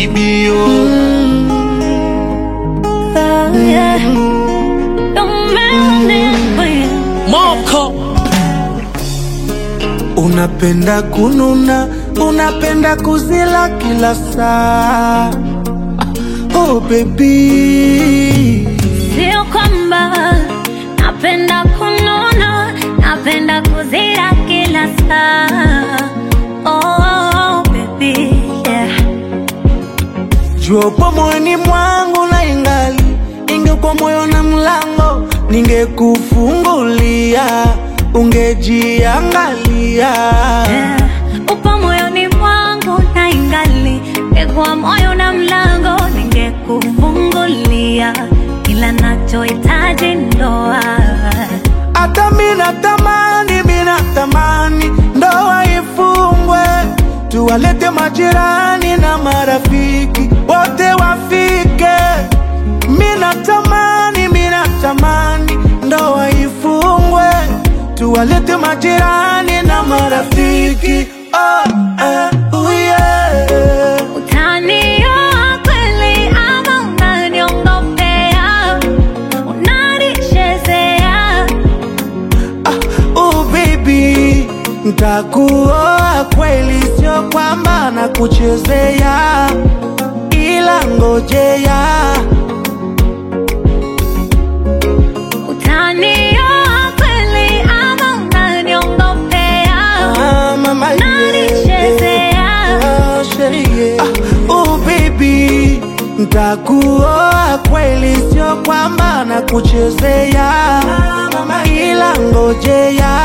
baby, oh. Yeah. Don't make Moko. Unapenda kununa, unapenda kuzila kila saa. Oh baby, sio kwamba napenda kununa, napenda kuzila kila saa. Oh baby, yeah. jua upo moyoni mwangu na ingali ingekuwa moyo na mlango ningekufungulia, ungejiangalia. Yeah. Upo moyoni mwangu na ingali ingekuwa moyo na mlango ningekufungulia, ila nachohitaji ndoa. Hata mina tamani ndoa ifungwe, tuwalete majirani na marafiki wote wafike. Mina tamani ndoa ifungwe, tuwalete majirani na marafiki. Oh, yeah. Utanioa kweli ama unaniongopea, unanichezea? Oh baby, ntakuoa kweli, sio kwamba nakuchezea, ila ngojea. Utanioa kweli ama unaniongopea, unanichezea? Oh baby, ntakuoa kweli, sio kwamba nakuchezea, ila ngojea.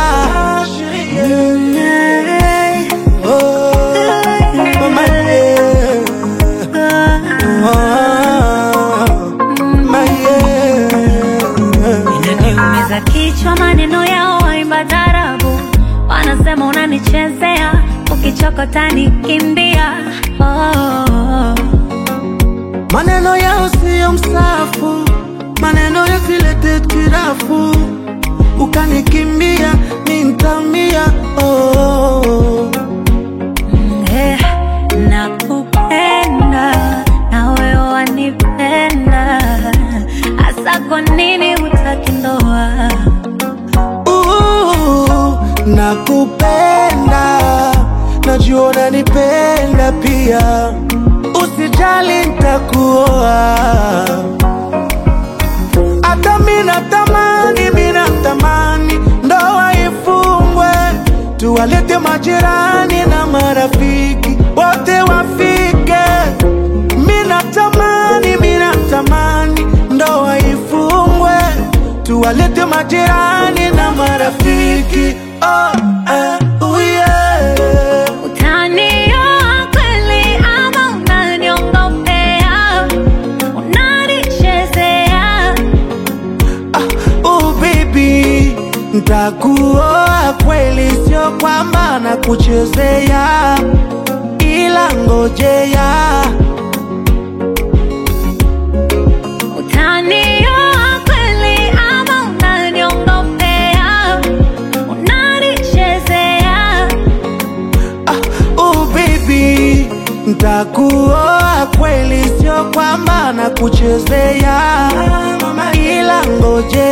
Inaniumiza kichwa maneno yao waimba tarabu, wanasema unanichezea, ukichokota nikimbia. Oh. Maneno yao siyo msafu, maneno yakilete tirafu, ukanikimbia nintamia. Oh. Nakupenda na wewe wanipenda, hasa kwa nini hutaki ndoa? Nakupenda, najua unanipenda pia, usijali nitakuoa. Hata mina tamani ndoa ifungwe, tuwalete majirani na marafiki wote wafike. Mina tamani ndoa ifungwe, tuwalete majirani na marafiki. Oh, yeah. Utanioa kweli ama unaniongopea, unanichezea? Oh baby, ntakuoa kweli, sio kwamba nakuchezea, ila ngojea. Utanioa kweli ama unaniongopea, unanichezea? Oh baby, ntakuoa kweli, sio kwamba nakuchezea, ila ngojea.